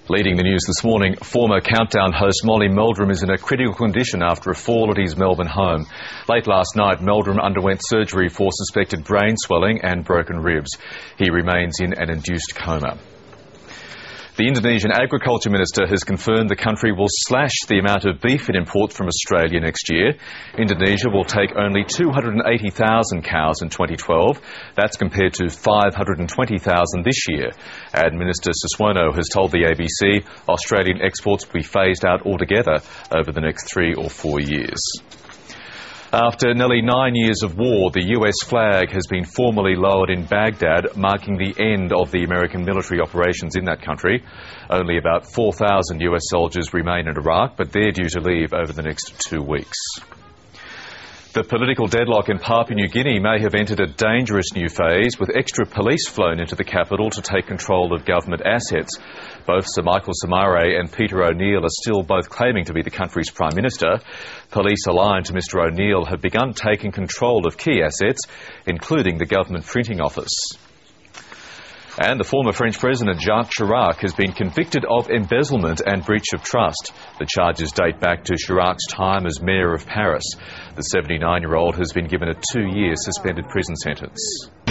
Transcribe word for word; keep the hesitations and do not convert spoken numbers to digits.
Leading the news this morning, former Countdown host Molly Meldrum is in a critical condition after a fall at his Melbourne home. Late last night, Meldrum underwent surgery for suspected brain swelling and broken ribs. He remains in an induced coma. The Indonesian Agriculture Minister has confirmed the country will slash the amount of beef it imports from Australia next year. Indonesia will take only two hundred eighty thousand cows in twenty twelve. That's compared to five hundred twenty thousand this year. And Minister Suswono has told the A B C Australian exports will be phased out altogether over the next three or four years. After nearly nine years of war, the U S flag has been formally lowered in Baghdad, marking the end of the American military operations in that country. Only about four thousand U S soldiers remain in Iraq, but they're due to leave over the next two weeks. The political deadlock in Papua New Guinea may have entered a dangerous new phase, with extra police flown into the capital to take control of government assets. Both Sir Michael Somare and Peter O'Neill are still both claiming to be the country's Prime Minister. Police aligned to Mr O'Neill have begun taking control of key assets, including the government printing office. And the former French President Jacques Chirac has been convicted of embezzlement and breach of trust. The charges date back to Chirac's time as Mayor of Paris. The seventy-nine-year-old has been given a two-year suspended prison sentence.